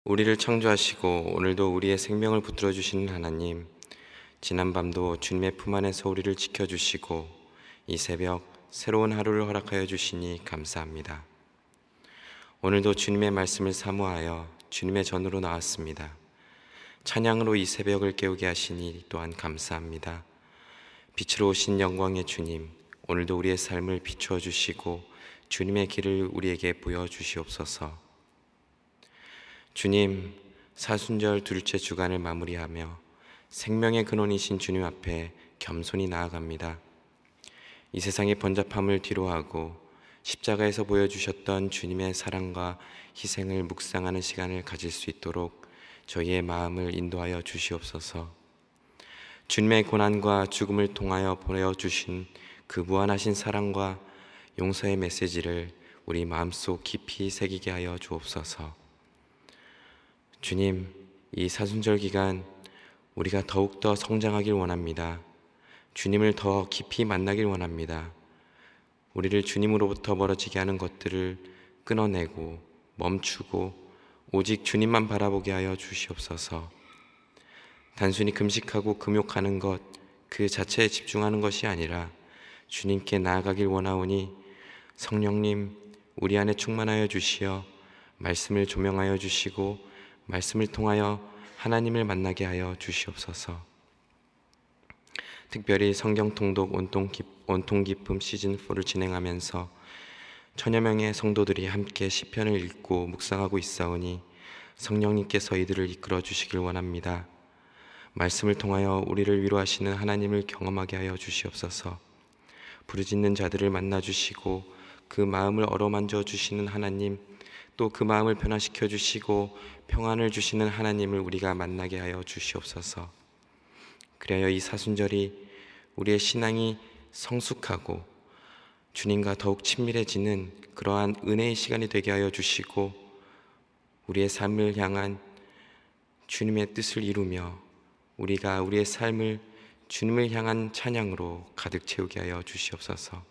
우리를 창조하시고 오늘도 우리의 생명을 붙들어 주시는 하나님, 지난밤도 주님의 품 안에서 우리를 지켜주시고 이 새벽 새로운 하루를 허락하여 주시니 감사합니다. 오늘도 주님의 말씀을 사모하여 주님의 전으로 나왔습니다. 찬양으로 이 새벽을 깨우게 하시니 또한 감사합니다. 빛으로 오신 영광의 주님, 오늘도 우리의 삶을 비추어 주시고 주님의 길을 우리에게 보여주시옵소서. 주님, 사순절 둘째 주간을 마무리하며 생명의 근원이신 주님 앞에 겸손히 나아갑니다. 이 세상의 번잡함을 뒤로하고 십자가에서 보여주셨던 주님의 사랑과 희생을 묵상하는 시간을 가질 수 있도록 저희의 마음을 인도하여 주시옵소서. 주님의 고난과 죽음을 통하여 보내주신 그 무한하신 사랑과 용서의 메시지를 우리 마음속 깊이 새기게 하여 주옵소서. 주님, 이 사순절 기간 우리가 더욱더 성장하길 원합니다. 주님을 더 깊이 만나길 원합니다. 우리를 주님으로부터 멀어지게 하는 것들을 끊어내고 멈추고 오직 주님만 바라보게 하여 주시옵소서. 단순히 금식하고 금욕하는 것 그 자체에 집중하는 것이 아니라 주님께 나아가길 원하오니 성령님, 우리 안에 충만하여 주시어 말씀을 조명하여 주시고 말씀을 통하여 하나님을 만나게 하여 주시옵소서. 특별히 성경 통독 온통 기쁨 시즌4를 진행하면서 천여 명의 성도들이 함께 시편을 읽고 묵상하고 있사오니 성령님께서 이들을 이끌어 주시길 원합니다. 말씀을 통하여 우리를 위로하시는 하나님을 경험하게 하여 주시옵소서. 부르짖는 자들을 만나 주시고 그 마음을 어루만져 주시는 하나님, 또 그 마음을 변화시켜 주시고 평안을 주시는 하나님을 우리가 만나게 하여 주시옵소서. 그래야 이 사순절이 우리의 신앙이 성숙하고 주님과 더욱 친밀해지는 그러한 은혜의 시간이 되게 하여 주시고 우리의 삶을 향한 주님의 뜻을 이루며 우리가 우리의 삶을 주님을 향한 찬양으로 가득 채우게 하여 주시옵소서.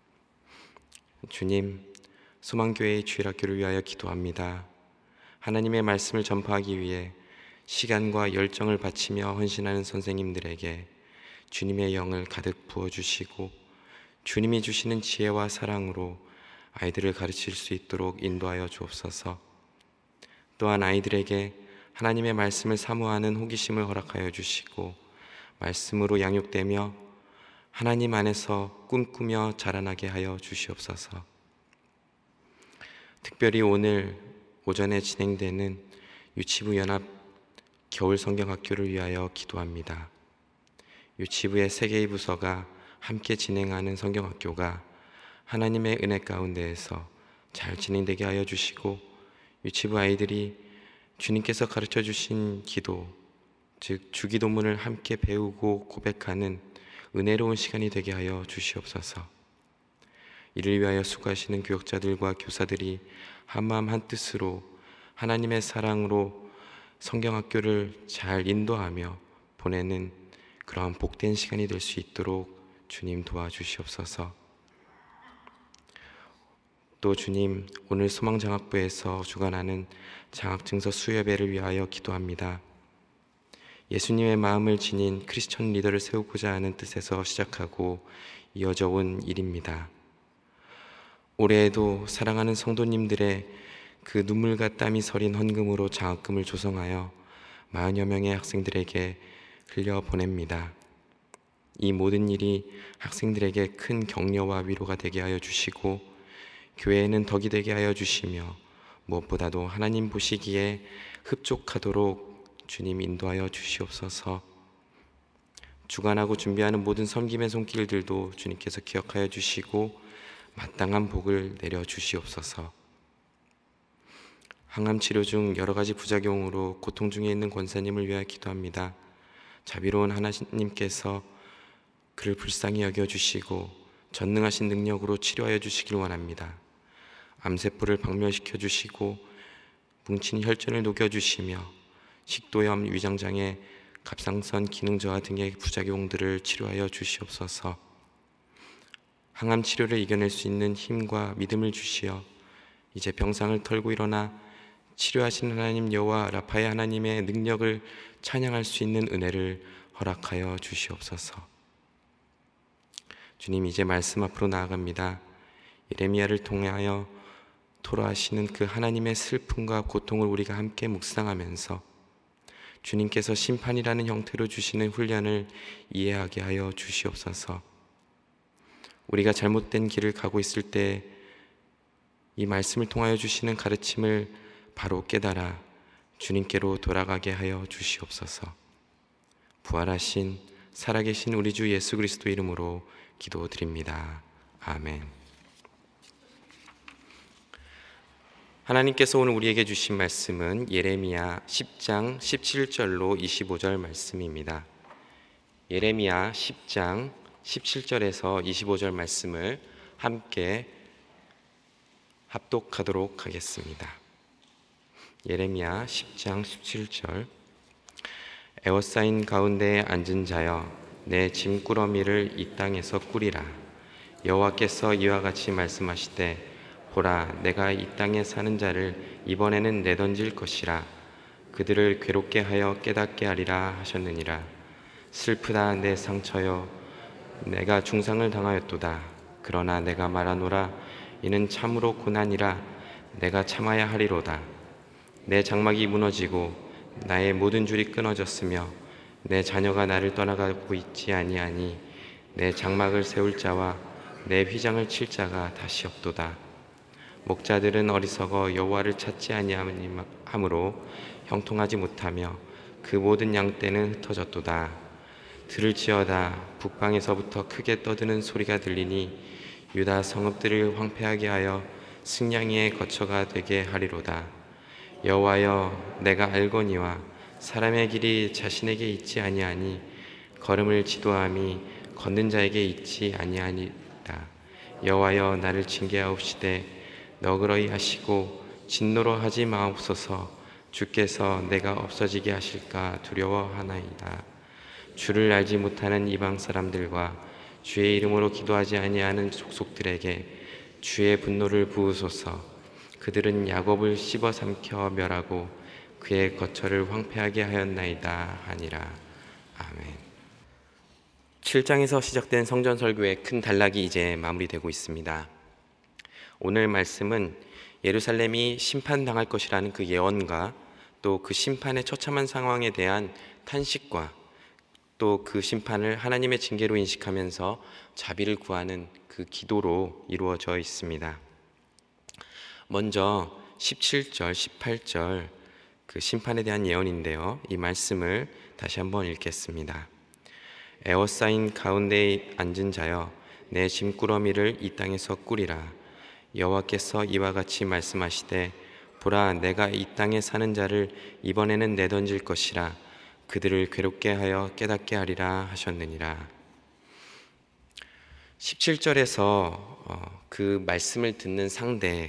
주님, 소망교회의 주일학교를 위하여 기도합니다. 하나님의 말씀을 전파하기 위해 시간과 열정을 바치며 헌신하는 선생님들에게 주님의 영을 가득 부어주시고 주님이 주시는 지혜와 사랑으로 아이들을 가르칠 수 있도록 인도하여 주옵소서. 또한 아이들에게 하나님의 말씀을 사모하는 호기심을 허락하여 주시고 말씀으로 양육되며 하나님 안에서 꿈꾸며 자라나게 하여 주시옵소서. 특별히 오늘 오전에 진행되는 유치부 연합 겨울 성경학교를 위하여 기도합니다. 유치부의 3개의 부서가 함께 진행하는 성경학교가 하나님의 은혜 가운데에서 잘 진행되게 하여 주시고 유치부 아이들이 주님께서 가르쳐 주신 기도, 즉 주기도문을 함께 배우고 고백하는 은혜로운 시간이 되게 하여 주시옵소서. 이를 위하여 수고하시는 교역자들과 교사들이 한마음 한뜻으로 하나님의 사랑으로 성경학교를 잘 인도하며 보내는 그러한 복된 시간이 될 수 있도록 주님 도와주시옵소서. 또 주님, 오늘 소망장학부에서 주관하는 장학증서 수여배를 위하여 기도합니다. 예수님의 마음을 지닌 크리스천 리더를 세우고자 하는 뜻에서 시작하고 이어져 온 일입니다. 올해에도 사랑하는 성도님들의 그 눈물과 땀이 서린 헌금으로 장학금을 조성하여 40여 명의 학생들에게 흘려보냅니다. 이 모든 일이 학생들에게 큰 격려와 위로가 되게 하여 주시고 교회에는 덕이 되게 하여 주시며 무엇보다도 하나님 보시기에 흡족하도록 주님 인도하여 주시옵소서. 주관하고 준비하는 모든 섬김의 손길들도 주님께서 기억하여 주시고 마땅한 복을 내려 주시옵소서. 항암 치료 중 여러 가지 부작용으로 고통 중에 있는 권사님을 위하여 기도합니다. 자비로운 하나님께서 그를 불쌍히 여겨주시고 전능하신 능력으로 치료하여 주시길 원합니다. 암세포를 박멸시켜 주시고 뭉친 혈전을 녹여주시며 식도염, 위장장애, 갑상선 기능 저하 등의 부작용들을 치료하여 주시옵소서. 항암 치료를 이겨낼 수 있는 힘과 믿음을 주시어 이제 병상을 털고 일어나 치료하시는 하나님 여호와 라파의 하나님의 능력을 찬양할 수 있는 은혜를 허락하여 주시옵소서. 주님, 이제 말씀 앞으로 나아갑니다. 예레미야를 통하여 토로하시는 그 하나님의 슬픔과 고통을 우리가 함께 묵상하면서 주님께서 심판이라는 형태로 주시는 훈련을 이해하게 하여 주시옵소서. 우리가 잘못된 길을 가고 있을 때 이 말씀을 통하여 주시는 가르침을 바로 깨달아 주님께로 돌아가게 하여 주시옵소서. 부활하신 살아계신 우리 주 예수 그리스도 이름으로 기도드립니다. 아멘. 하나님께서 오늘 우리에게 주신 말씀은 예레미야 10장 17절로 25절 말씀입니다. 예레미야 10장 17절에서 25절 말씀을 함께 합독하도록 하겠습니다. 예레미야 10장 17절. 에워싸인 가운데에 앉은 자여, 내 짐꾸러미를 이 땅에서 꾸리라. 여호와께서 이와 같이 말씀하시되, 보라, 내가 이 땅에 사는 자를 이번에는 내던질 것이라. 그들을 괴롭게 하여 깨닫게 하리라 하셨느니라. 슬프다 내 상처여, 내가 중상을 당하였도다. 그러나 내가 말하노라. 이는 참으로 고난이라. 내가 참아야 하리로다. 내 장막이 무너지고 나의 모든 줄이 끊어졌으며 내 자녀가 나를 떠나가고 있지 아니하니 내 장막을 세울 자와 내 휘장을 칠 자가 다시 없도다. 목자들은 어리석어 여호와를 찾지 아니함으로 형통하지 못하며 그 모든 양떼는 흩어졌도다. 들을지어다. 북방에서부터 크게 떠드는 소리가 들리니 유다 성읍들을 황폐하게 하여 승냥이의 거처가 되게 하리로다. 여호와여, 내가 알거니와 사람의 길이 자신에게 있지 아니하니 걸음을 지도함이 걷는 자에게 있지 아니하니라. 여호와여, 나를 징계하옵시되 너그러이 하시고 진노로 하지 마옵소서. 주께서 내가 없어지게 하실까 두려워하나이다. 주를 알지 못하는 이방 사람들과 주의 이름으로 기도하지 아니하는 족속들에게 주의 분노를 부으소서. 그들은 야곱을 씹어 삼켜 멸하고 그의 거처를 황폐하게 하였나이다 하니라. 아멘. 7장에서 시작된 성전 설교의 큰 단락이 이제 마무리되고 있습니다. 오늘 말씀은 예루살렘이 심판당할 것이라는 그 예언과 또 그 심판의 처참한 상황에 대한 탄식과 또 그 심판을 하나님의 징계로 인식하면서 자비를 구하는 그 기도로 이루어져 있습니다. 먼저 17절, 18절 그 심판에 대한 예언인데요. 이 말씀을 다시 한번 읽겠습니다. 에워싸인 가운데에 앉은 자여, 내 짐꾸러미를 이 땅에서 꾸리라. 여호와께서 이와 같이 말씀하시되, 보라, 내가 이 땅에 사는 자를 이번에는 내던질 것이라. 그들을 괴롭게 하여 깨닫게 하리라 하셨느니라. 17절에서 그 말씀을 듣는 상대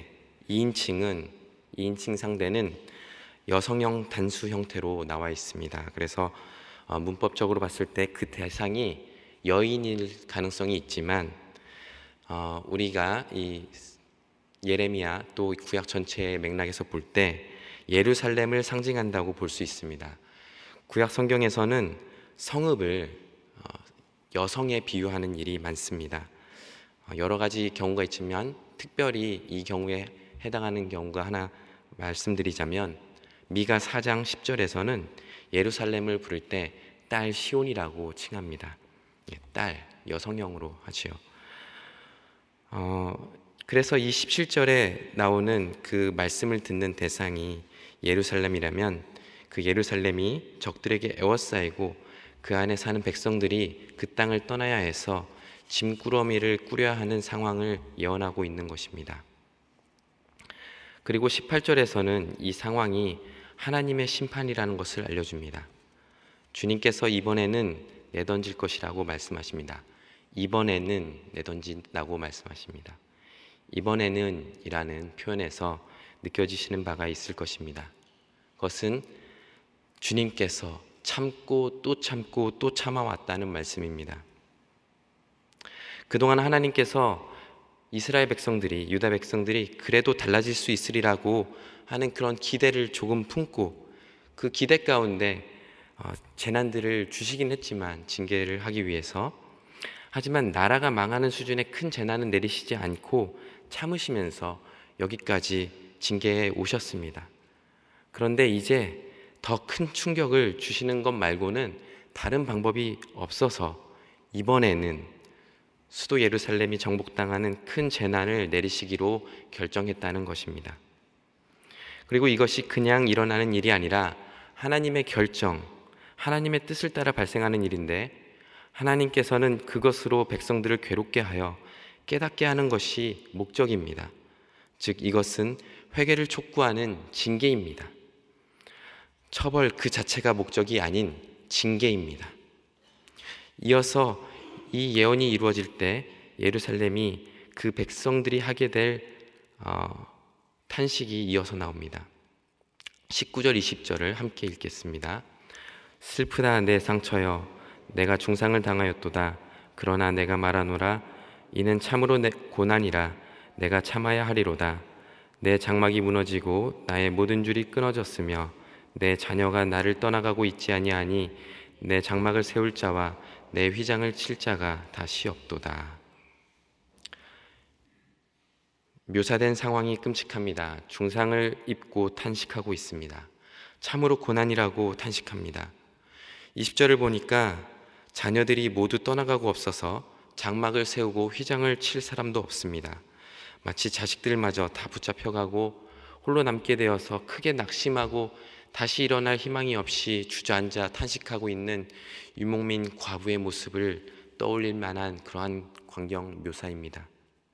2인칭 상대는 여성형 단수 형태로 나와 있습니다. 그래서 문법적으로 봤을 때 그 대상이 여인일 가능성이 있지만 우리가 이 예레미야 또 구약 전체의 맥락에서 볼 때 예루살렘을 상징한다고 볼 수 있습니다. 구약 성경에서는 성읍을 여성에 비유하는 일이 많습니다. 여러 가지 경우가 있지만 특별히 이 경우에 해당하는 경우가 하나 말씀드리자면 미가 4장 10절에서는 예루살렘을 부를 때 딸 시온이라고 칭합니다. 딸, 여성형으로 하지요. 그래서 이 17절에 나오는 그 말씀을 듣는 대상이 예루살렘이라면 그 예루살렘이 적들에게 에워싸이고 그 안에 사는 백성들이 그 땅을 떠나야 해서 짐꾸러미를 꾸려야 하는 상황을 예언하고 있는 것입니다. 그리고 18절에서는 이 상황이 하나님의 심판이라는 것을 알려줍니다. 주님께서 이번에는 내던질 것이라고 말씀하십니다. 이번에는 내던진다고 말씀하십니다. 이번에는 이라는 표현에서 느껴지시는 바가 있을 것입니다. 그것은 주님께서 참고 또 참고 또 참아왔다는 말씀입니다. 그동안 하나님께서 이스라엘 백성들이, 유다 백성들이 그래도 달라질 수 있으리라고 하는 그런 기대를 조금 품고 그 기대 가운데 재난들을 주시긴 했지만, 징계를 하기 위해서. 하지만 나라가 망하는 수준의 큰 재난은 내리시지 않고 참으시면서 여기까지 징계해 오셨습니다. 그런데 이제 더 큰 충격을 주시는 것 말고는 다른 방법이 없어서 이번에는 수도 예루살렘이 정복당하는 큰 재난을 내리시기로 결정했다는 것입니다. 그리고 이것이 그냥 일어나는 일이 아니라 하나님의 결정, 하나님의 뜻을 따라 발생하는 일인데, 하나님께서는 그것으로 백성들을 괴롭게 하여 깨닫게 하는 것이 목적입니다. 즉 이것은 회개를 촉구하는 징계입니다. 처벌 그 자체가 목적이 아닌 징계입니다. 이어서 이 예언이 이루어질 때 예루살렘이 그 백성들이 하게 될 탄식이 이어서 나옵니다. 19절 20절을 함께 읽겠습니다. 슬프다 내 상처여, 내가 중상을 당하였도다. 그러나 내가 말하노라, 이는 참으로 내 고난이라. 내가 참아야 하리로다. 내 장막이 무너지고 나의 모든 줄이 끊어졌으며 내 자녀가 나를 떠나가고 있지 아니하니 내 장막을 세울 자와 내 휘장을 칠 자가 다시 없도다. 묘사된 상황이 끔찍합니다. 중상을 입고 탄식하고 있습니다. 참으로 고난이라고 탄식합니다. 20절을 보니까 자녀들이 모두 떠나가고 없어서 장막을 세우고 휘장을 칠 사람도 없습니다. 마치 자식들마저 다 붙잡혀가고 홀로 남게 되어서 크게 낙심하고 다시 일어날 희망이 없이 주저앉아 탄식하고 있는 유목민 과부의 모습을 떠올릴 만한 그러한 광경 묘사입니다.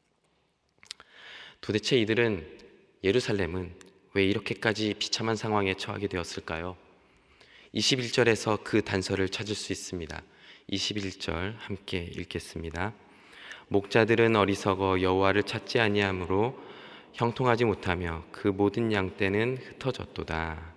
도대체 이들은, 예루살렘은 왜 이렇게까지 비참한 상황에 처하게 되었을까요? 21절에서 그 단서를 찾을 수 있습니다. 21절 함께 읽겠습니다. 목자들은 어리석어 여호와를 찾지 아니하므로 형통하지 못하며 그 모든 양떼는 흩어졌도다.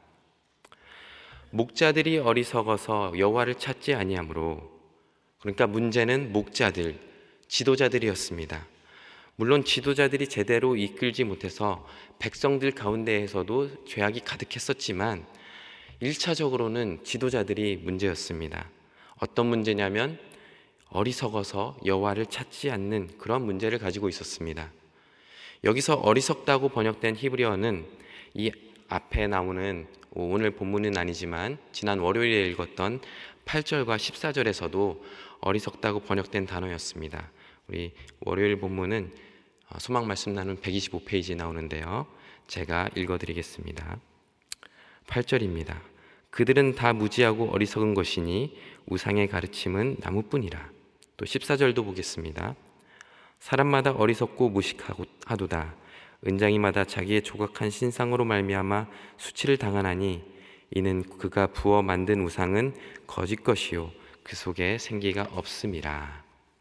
목자들이 어리석어서 여호와를 찾지 아니하므로, 그러니까 문제는 목자들, 지도자들이었습니다. 물론 지도자들이 제대로 이끌지 못해서 백성들 가운데에서도 죄악이 가득했었지만 1차적으로는 지도자들이 문제였습니다. 어떤 문제냐면 어리석어서 여호와를 찾지 않는 그런 문제를 가지고 있었습니다. 여기서 어리석다고 번역된 히브리어는 이 앞에 나오는, 오늘 본문은 아니지만 지난 월요일에 읽었던 8절과 14절에서도 어리석다고 번역된 단어였습니다. 우리 월요일 본문은 소망 말씀 나눈 125페이지에 나오는데요, 제가 읽어드리겠습니다. 8절입니다. 그들은 다 무지하고 어리석은 것이니 우상의 가르침은 나무뿐이라. 또 14절도 보겠습니다. 사람마다 어리석고 무식하도다. 은장이마다 자기의 조각한 신상으로 말미암아 수치를 당하나니 이는 그가 부어 만든 우상은 거짓 것이요 그 속에 생기가 없음이라.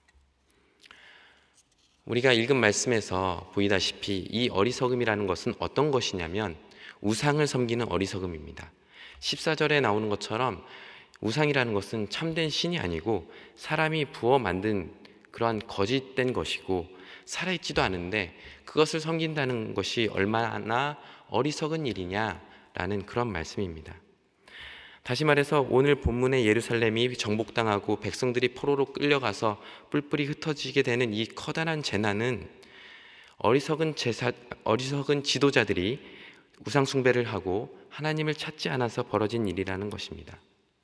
우리가 읽은 말씀에서 보이다시피 이 어리석음이라는 것은 어떤 것이냐면 우상을 섬기는 어리석음입니다. 14절에 나오는 것처럼 우상이라는 것은 참된 신이 아니고 사람이 부어 만든 그러한 거짓된 것이고 살아있지도 않은데 그것을 섬긴다는 것이 얼마나 어리석은 일이냐라는 그런 말씀입니다. 다시 말해서 오늘 본문의 예루살렘이 정복당하고 백성들이 포로로 끌려가서 뿔뿔이 흩어지게 되는 이 커다란 재난은 어리석은 지도자들이 우상 숭배를 하고 하나님을 찾지 않아서 벌어진 일이라는 것입니다.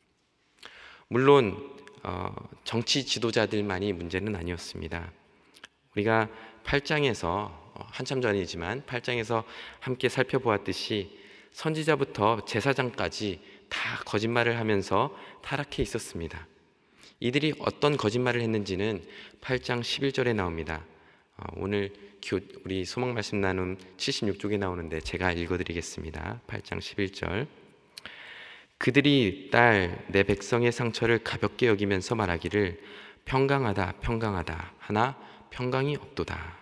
물론 정치 지도자들만이 문제는 아니었습니다. 우리가 8장에서 한참 전이지만 8장에서 함께 살펴보았듯이 선지자부터 제사장까지 다 거짓말을 하면서 타락해 있었습니다. 이들이 어떤 거짓말을 했는지는 8장 11절에 나옵니다. 오늘 우리 소망 말씀 나눔 76쪽에 나오는데 제가 읽어드리겠습니다. 8장 11절. 그들이 딸 내 백성의 상처를 가볍게 여기면서 말하기를 평강하다 평강하다 하나 평강이 없도다.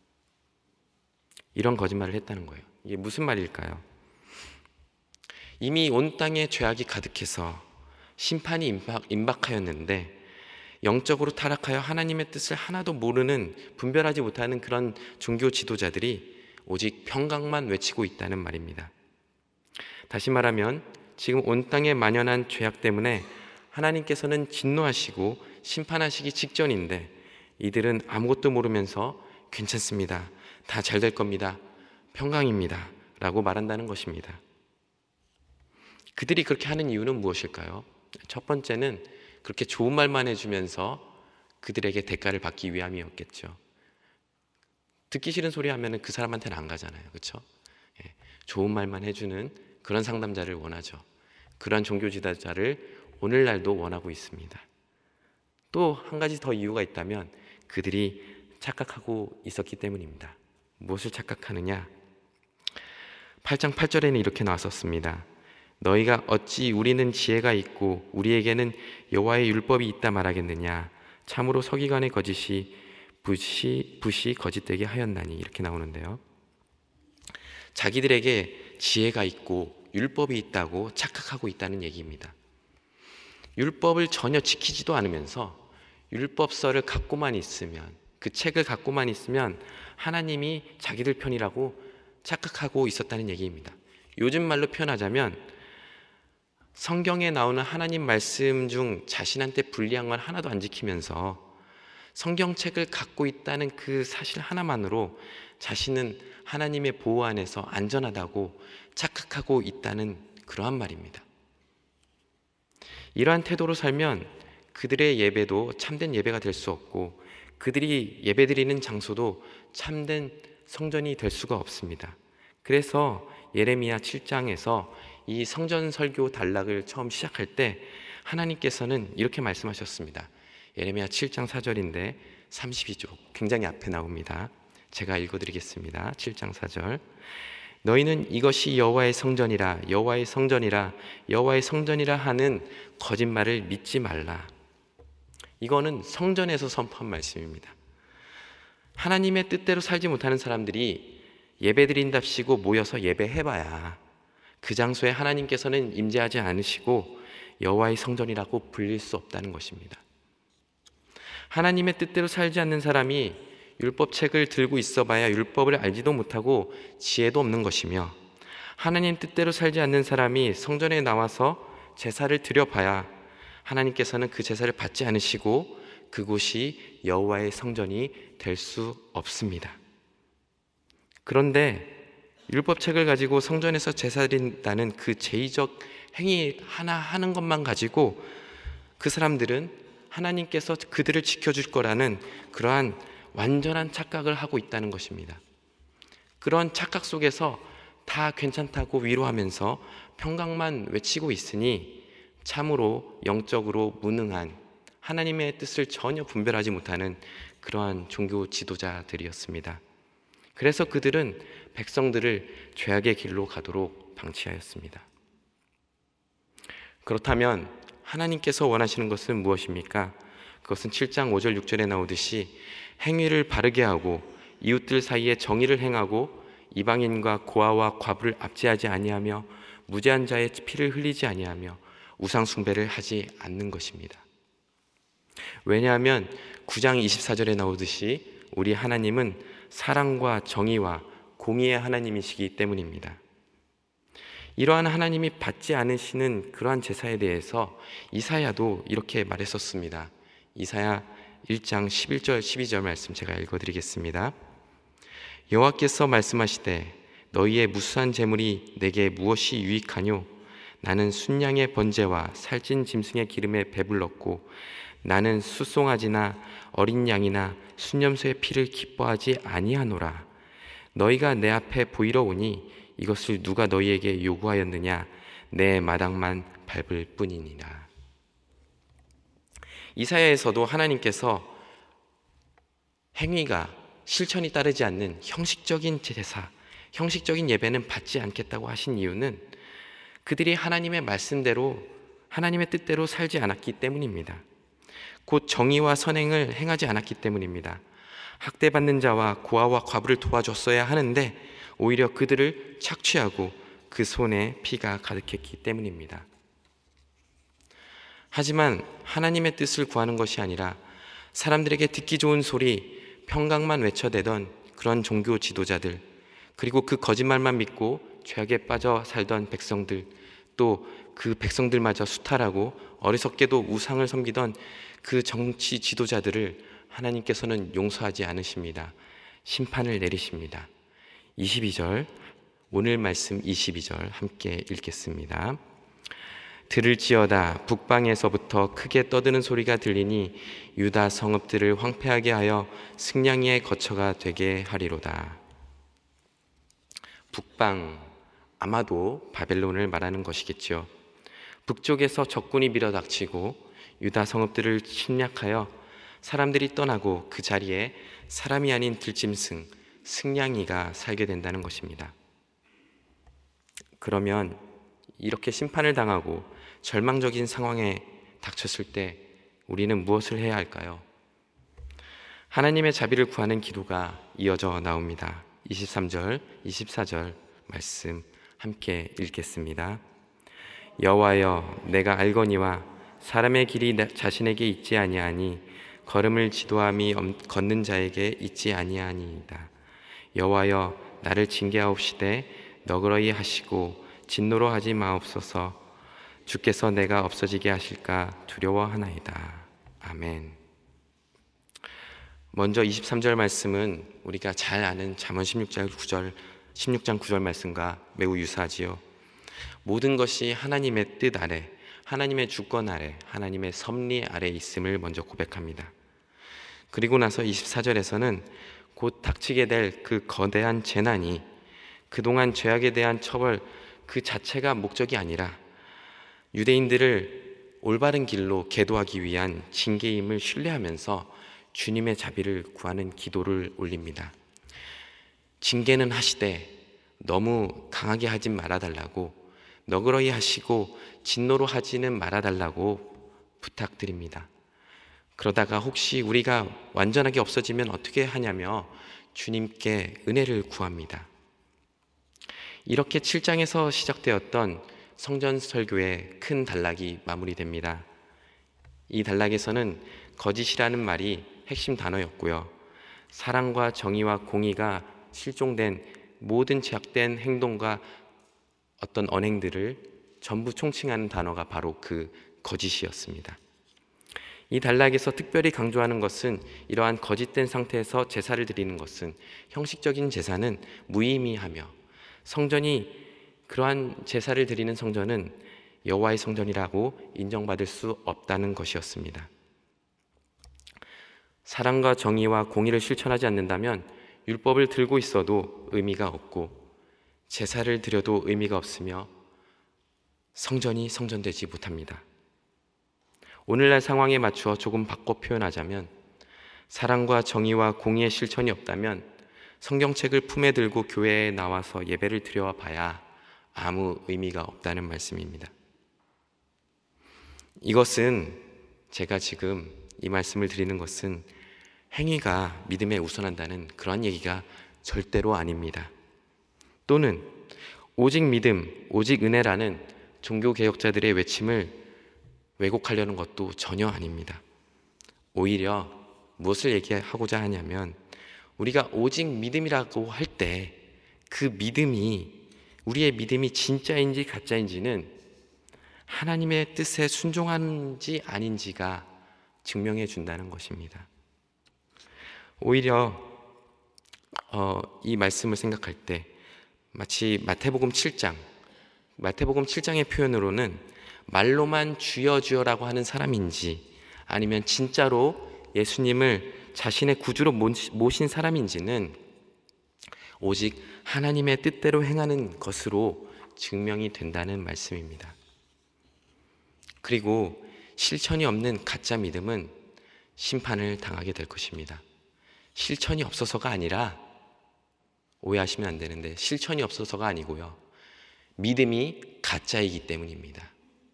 이런 거짓말을 했다는 거예요. 이게 무슨 말일까요? 이미 온 땅에 죄악이 가득해서 심판이 임박하였는데 영적으로 타락하여 하나님의 뜻을 하나도 모르는, 분별하지 못하는 그런 종교 지도자들이 오직 평강만 외치고 있다는 말입니다. 다시 말하면 지금 온 땅에 만연한 죄악 때문에 하나님께서는 진노하시고 심판하시기 직전인데 이들은 아무것도 모르면서 괜찮습니다, 다 잘 될 겁니다, 평강입니다 라고 말한다는 것입니다. 그들이 그렇게 하는 이유는 무엇일까요? 첫 번째는 그렇게 좋은 말만 해주면서 그들에게 대가를 받기 위함이었겠죠. 듣기 싫은 소리 하면 그 사람한테는 안 가잖아요, 그렇죠? 좋은 말만 해주는 그런 상담자를 원하죠. 그런 종교 지도자를 오늘날도 원하고 있습니다. 또 한 가지 더 이유가 있다면 그들이 착각하고 있었기 때문입니다. 무엇을 착각하느냐? 8장 8절에는 이렇게 나왔었습니다. 너희가 어찌 우리는 지혜가 있고 우리에게는 여호와의 율법이 있다 말하겠느냐? 참으로 서기관의 거짓이 붓이 거짓되게 하였나니, 이렇게 나오는데요. 자기들에게 지혜가 있고 율법이 있다고 착각하고 있다는 얘기입니다. 율법을 전혀 지키지도 않으면서 율법서를 갖고만 있으면, 그 책을 갖고만 있으면 하나님이 자기들 편이라고 착각하고 있었다는 얘기입니다. 요즘 말로 표현하자면 성경에 나오는 하나님 말씀 중 자신한테 불리한 건 하나도 안 지키면서 성경책을 갖고 있다는 그 사실 하나만으로 자신은 하나님의 보호 안에서 안전하다고 착각하고 있다는 그러한 말입니다. 이러한 태도로 살면 그들의 예배도 참된 예배가 될 수 없고 그들이 예배드리는 장소도 참된 성전이 될 수가 없습니다. 그래서 예레미야 7장에서 이 성전 설교 단락을 처음 시작할 때 하나님께서는 이렇게 말씀하셨습니다. 예레미야 7장 4절인데 32쪽 굉장히 앞에 나옵니다. 제가 읽어드리겠습니다. 7장 4절. 너희는 이것이 여호와의 성전이라, 여호와의 성전이라, 여호와의 성전이라 하는 거짓말을 믿지 말라. 이거는 성전에서 선포한 말씀입니다. 하나님의 뜻대로 살지 못하는 사람들이 예배드린답시고 모여서 예배해봐야 그 장소에 하나님께서는 임재하지 않으시고 여호와의 성전이라고 불릴 수 없다는 것입니다. 하나님의 뜻대로 살지 않는 사람이 율법책을 들고 있어봐야 율법을 알지도 못하고 지혜도 없는 것이며, 하나님 뜻대로 살지 않는 사람이 성전에 나와서 제사를 드려봐야 하나님께서는 그 제사를 받지 않으시고 그곳이 여호와의 성전이 될 수 없습니다. 그런데 율법책을 가지고 성전에서 제사 드린다는 그 제의적 행위 하나 하는 것만 가지고 그 사람들은 하나님께서 그들을 지켜줄 거라는 그러한 완전한 착각을 하고 있다는 것입니다. 그런 착각 속에서 다 괜찮다고 위로하면서 평강만 외치고 있으니 참으로 영적으로 무능한, 하나님의 뜻을 전혀 분별하지 못하는 그러한 종교 지도자들이었습니다. 그래서 그들은 백성들을 죄악의 길로 가도록 방치하였습니다. 그렇다면 하나님께서 원하시는 것은 무엇입니까? 그것은 7장 5절 6절에 나오듯이 행위를 바르게 하고 이웃들 사이에 정의를 행하고 이방인과 고아와 과부를 압제하지 아니하며 무죄한 자의 피를 흘리지 아니하며 우상 숭배를 하지 않는 것입니다. 왜냐하면 9장 24절에 나오듯이 우리 하나님은 사랑과 정의와 공의의 하나님이시기 때문입니다. 이러한 하나님이 받지 않으시는 그러한 제사에 대해서 이사야도 이렇게 말했었습니다. 이사야 1장 11절 12절 말씀 제가 읽어드리겠습니다. 여호와께서 말씀하시되 너희의 무수한 재물이 내게 무엇이 유익하뇨? 나는 순양의 번제와 살찐 짐승의 기름에 배불렀고 나는 숫송아지나 어린 양이나 순염소의 피를 기뻐하지 아니하노라. 너희가 내 앞에 보이러 오니 이것을 누가 너희에게 요구하였느냐? 내 마당만 밟을 뿐이니라. 이사야에서도 하나님께서 행위가 실천이 따르지 않는 형식적인 제사, 형식적인 예배는 받지 않겠다고 하신 이유는 그들이 하나님의 말씀대로, 하나님의 뜻대로 살지 않았기 때문입니다. 곧 정의와 선행을 행하지 않았기 때문입니다. 학대받는 자와 고아와 과부를 도와줬어야 하는데 오히려 그들을 착취하고 그 손에 피가 가득했기 때문입니다. 하지만 하나님의 뜻을 구하는 것이 아니라 사람들에게 듣기 좋은 소리, 평강만 외쳐대던 그런 종교 지도자들, 그리고 그 거짓말만 믿고 죄악에 빠져 살던 백성들, 또 그 백성들마저 수탈하고 어리석게도 우상을 섬기던 그 정치 지도자들을 하나님께서는 용서하지 않으십니다. 심판을 내리십니다. 22절, 오늘 말씀 22절 함께 읽겠습니다. 들을지어다 북방에서부터 크게 떠드는 소리가 들리니 유다 성읍들을 황폐하게 하여 승냥이의 거처가 되게 하리로다. 북방, 아마도 바벨론을 말하는 것이겠죠. 북쪽에서 적군이 밀어닥치고 유다 성읍들을 침략하여 사람들이 떠나고 그 자리에 사람이 아닌 들짐승, 승냥이가 살게 된다는 것입니다. 그러면 이렇게 심판을 당하고 절망적인 상황에 닥쳤을 때 우리는 무엇을 해야 할까요? 하나님의 자비를 구하는 기도가 이어져 나옵니다. 23절, 24절 말씀 함께 읽겠습니다. 여호와여, 내가 알거니와 사람의 길이 자신에게 있지 아니하니 걸음을 지도함이 걷는 자에게 있지 아니하니이다. 여호와여, 나를 징계하옵시되 너그러이 하시고 진노로 하지 마옵소서. 주께서 내가 없어지게 하실까 두려워하나이다. 아멘. 먼저 23절 말씀은 우리가 잘 아는 잠언 16장 9절 말씀과 매우 유사하지요. 모든 것이 하나님의 뜻 아래, 하나님의 주권 아래, 하나님의 섭리 아래 있음을 먼저 고백합니다. 그리고 나서 24절에서는 곧 닥치게 될 그 거대한 재난이 그동안 죄악에 대한 처벌 그 자체가 목적이 아니라 유대인들을 올바른 길로 계도하기 위한 징계임을 신뢰하면서 주님의 자비를 구하는 기도를 올립니다. 징계는 하시되 너무 강하게 하지 말아달라고, 너그러이 하시고 진노로 하지는 말아달라고 부탁드립니다. 그러다가 혹시 우리가 완전하게 없어지면 어떻게 하냐며 주님께 은혜를 구합니다. 이렇게 7장에서 시작되었던 성전 설교의 큰 단락이 마무리됩니다. 이 단락에서는 거짓이라는 말이 핵심 단어였고요. 사랑과 정의와 공의가 실종된 모든 제약된 행동과 어떤 언행들을 전부 총칭하는 단어가 바로 그 거짓이었습니다. 이 단락에서 특별히 강조하는 것은 이러한 거짓된 상태에서 제사를 드리는 것은 형식적인 제사는 무의미하며 성전이 그러한 제사를 드리는 성전은 여호와의 성전이라고 인정받을 수 없다는 것이었습니다. 사랑과 정의와 공의를 실천하지 않는다면 율법을 들고 있어도 의미가 없고 제사를 드려도 의미가 없으며 성전이 성전되지 못합니다. 오늘날 상황에 맞추어 조금 바꿔 표현하자면 사랑과 정의와 공의의 실천이 없다면 성경책을 품에 들고 교회에 나와서 예배를 드려 봐야 아무 의미가 없다는 말씀입니다. 이것은 제가 지금 이 말씀을 드리는 것은 행위가 믿음에 우선한다는 그런 얘기가 절대로 아닙니다. 또는 오직 믿음, 오직 은혜라는 종교개혁자들의 외침을 왜곡하려는 것도 전혀 아닙니다. 오히려 무엇을 얘기하고자 하냐면 우리가 오직 믿음이라고 할 때 그 믿음이 우리의 믿음이 진짜인지 가짜인지는 하나님의 뜻에 순종하는지 아닌지가 증명해 준다는 것입니다. 오히려 이 말씀을 생각할 때 마치 마태복음 7장의 표현으로는 말로만 주여 주여라고 하는 사람인지 아니면 진짜로 예수님을 자신의 구주로 모신 사람인지는 오직 하나님의 뜻대로 행하는 것으로 증명이 된다는 말씀입니다. 그리고 실천이 없는 가짜 믿음은 심판을 당하게 될 것입니다. 실천이 없어서가 아니라, 오해하시면 안 되는데 실천이 없어서가 아니고요, 믿음이 가짜이기 때문입니다.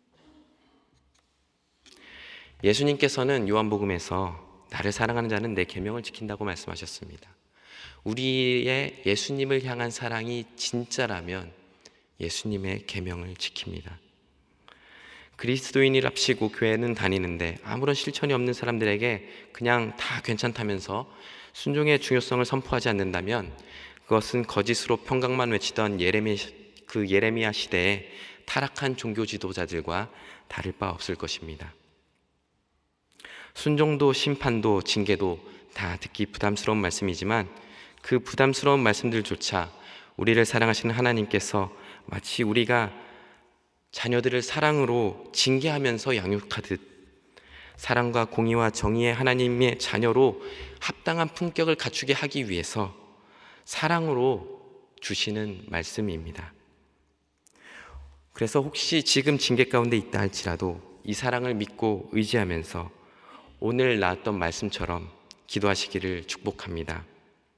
예수님께서는 요한복음에서 나를 사랑하는 자는 내 계명을 지킨다고 말씀하셨습니다. 우리의 예수님을 향한 사랑이 진짜라면 예수님의 계명을 지킵니다. 그리스도인이랍시고 교회는 다니는데 아무런 실천이 없는 사람들에게 그냥 다 괜찮다면서 순종의 중요성을 선포하지 않는다면 그것은 거짓으로 평강만 외치던 예레미야 시대의 타락한 종교 지도자들과 다를 바 없을 것입니다. 순종도 심판도 징계도 다 듣기 부담스러운 말씀이지만 그 부담스러운 말씀들조차 우리를 사랑하시는 하나님께서 마치 우리가 자녀들을 사랑으로 징계하면서 양육하듯 사랑과 공의와 정의의 하나님의 자녀로 합당한 품격을 갖추게 하기 위해서 사랑으로 주시는 말씀입니다. 그래서 혹시 지금 징계 가운데 있다 할지라도 이 사랑을 믿고 의지하면서 오늘 나왔던 말씀처럼 기도하시기를 축복합니다.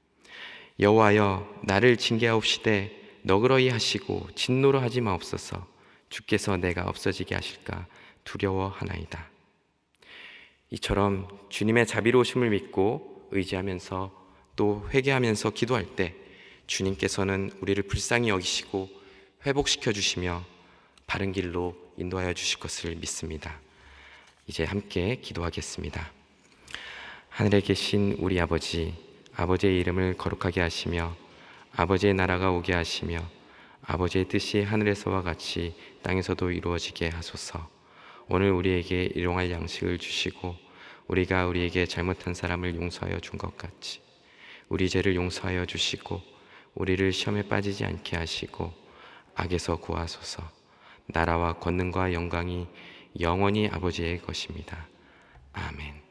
여호와여, 나를 징계하옵시되 너그러이 하시고 진노로 하지 마옵소서. 주께서 내가 없어지게 하실까 두려워하나이다. 이처럼 주님의 자비로우심을 믿고 의지하면서 또 회개하면서 기도할 때 주님께서는 우리를 불쌍히 여기시고 회복시켜 주시며 바른 길로 인도하여 주실 것을 믿습니다. 이제 함께 기도하겠습니다. 하늘에 계신 우리 아버지, 아버지의 이름을 거룩하게 하시며 아버지의 나라가 오게 하시며 아버지의 뜻이 하늘에서와 같이 땅에서도 이루어지게 하소서. 오늘 우리에게 일용할 양식을 주시고 우리가 우리에게 잘못한 사람을 용서하여 준 것 같이 우리 죄를 용서하여 주시고 우리를 시험에 빠지지 않게 하시고 악에서 구하소서. 나라와 권능과 영광이 영원히 아버지의 것입니다. 아멘.